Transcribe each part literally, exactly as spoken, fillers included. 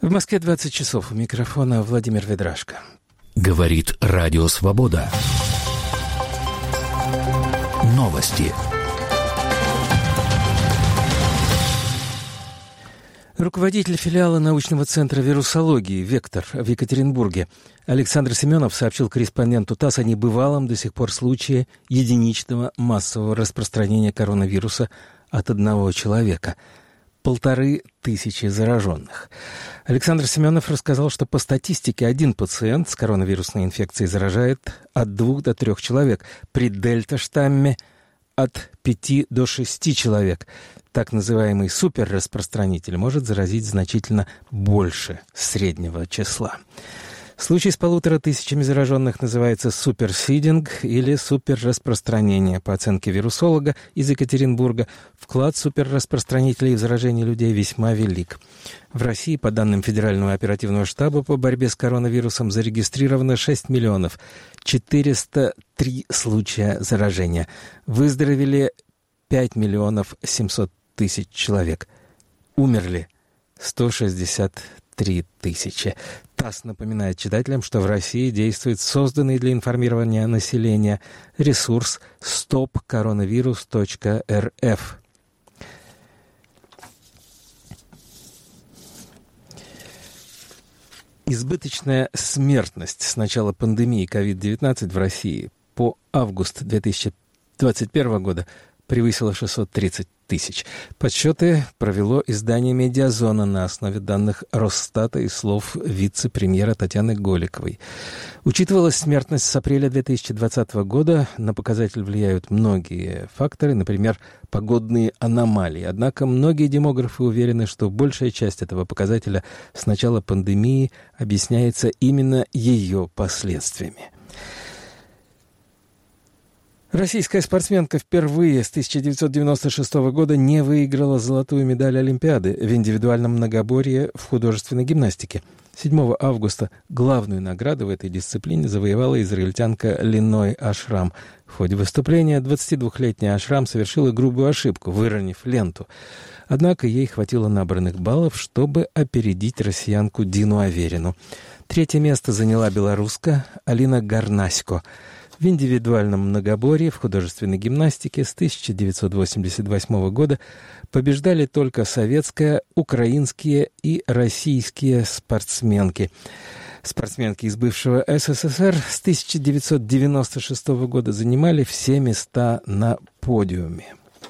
В Москве двадцать часов. У микрофона Владимир Ведрашко. Говорит Радио Свобода. Новости. Руководитель филиала научного центра вирусологии «Вектор» в Екатеринбурге Александр Семенов сообщил корреспонденту ТАСС о небывалом до сих пор случае единичного массового распространения коронавируса от одного человека. Полторы тысячи зараженных. Александр Семенов рассказал, что по статистике один пациент с коронавирусной инфекцией заражает от двух до трех человек. При дельта-штамме от пяти до шести человек. Так называемый суперраспространитель может заразить значительно больше среднего числа. Случай с полутора тысячами зараженных называется суперсидинг или суперраспространение. По оценке вирусолога из Екатеринбурга, вклад суперраспространителей в заражение людей весьма велик. В России, по данным Федерального оперативного штаба по борьбе с коронавирусом, зарегистрировано шесть миллионов четыреста три случая заражения. Выздоровели пять миллионов семьсот тысяч человек. Умерли сто шестьдесят три тысячи. ТАСС напоминает читателям, что в России действует созданный для информирования населения ресурс стоп коронавирус точка эр эф. Избыточная смертность с начала пандемии ковид девятнадцать в России по август две тысячи двадцать первого года превысила шестьсот тридцать тысяч. Подсчеты провело издание «Медиазона» на основе данных Росстата и слов вице-премьера Татьяны Голиковой. Учитывалась смертность с апреля две тысячи двадцатого года. На показатель влияют многие факторы, например, погодные аномалии. Однако многие демографы уверены, что большая часть этого показателя с начала пандемии объясняется именно ее последствиями. Российская спортсменка впервые с тысяча девятьсот девяносто шестого года не выиграла золотую медаль Олимпиады в индивидуальном многоборье в художественной гимнастике. седьмого августа главную награду в этой дисциплине завоевала израильтянка Линой Ашрам. В ходе выступления двадцатидвухлетняя Ашрам совершила грубую ошибку, выронив ленту. Однако ей хватило набранных баллов, чтобы опередить россиянку Дину Аверину. Третье место заняла белоруска Алина Гарнасько. В индивидуальном многоборье в художественной гимнастике с тысяча девятьсот восемьдесят восьмого года побеждали только советские, украинские и российские спортсменки. Спортсменки из бывшего эс эс эс эр с тысяча девятьсот девяносто шестого года занимали все места на подиуме.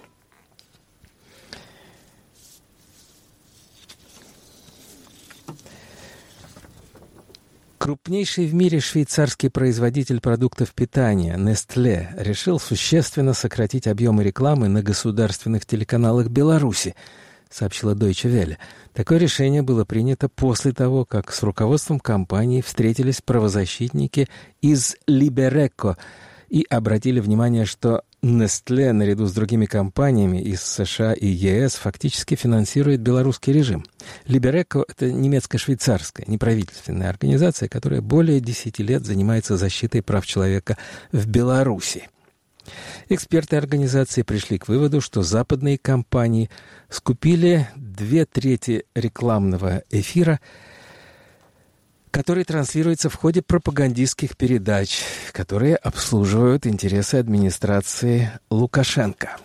Крупнейший в мире швейцарский производитель продуктов питания Nestlé решил существенно сократить объемы рекламы на государственных телеканалах Беларуси, сообщила Deutsche Welle. Такое решение было принято после того, как с руководством компании встретились правозащитники из Libereco и обратили внимание, что Nestlé наряду с другими компаниями из США и е эс фактически финансирует белорусский режим. Libereco — это немецко-швейцарская неправительственная организация, которая более десяти лет занимается защитой прав человека в Беларуси. Эксперты организации пришли к выводу, что западные компании скупили две трети рекламного эфира, который транслируется в ходе пропагандистских передач, которые обслуживают интересы администрации Лукашенко.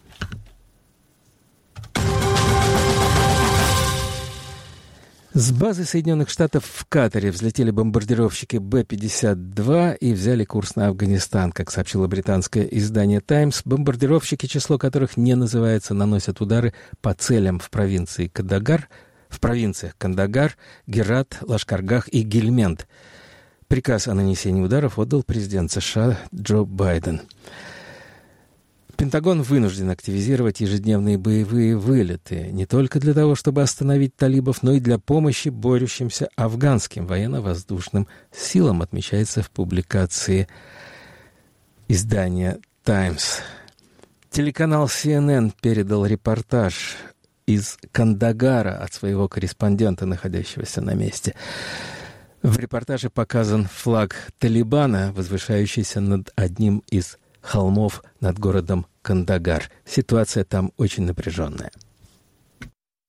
С базы Соединенных Штатов в Катаре взлетели бомбардировщики Бэ пятьдесят два и взяли курс на Афганистан. Как сообщило британское издание «Таймс», бомбардировщики, число которых не называется, наносят удары по целям в провинции Кандагар, в провинциях Кандагар, Герат, Лашкаргах и Гельманд. Приказ о нанесении ударов отдал президент США Джо Байден. Пентагон вынужден активизировать ежедневные боевые вылеты не только для того, чтобы остановить талибов, но и для помощи борющимся афганским военно-воздушным силам, отмечается в публикации издания «Таймс». Телеканал си эн эн передал репортаж из Кандагара от своего корреспондента, находящегося на месте. В репортаже показан флаг Талибана, возвышающийся над одним из холмов над городом Кандагар. Ситуация там очень напряженная.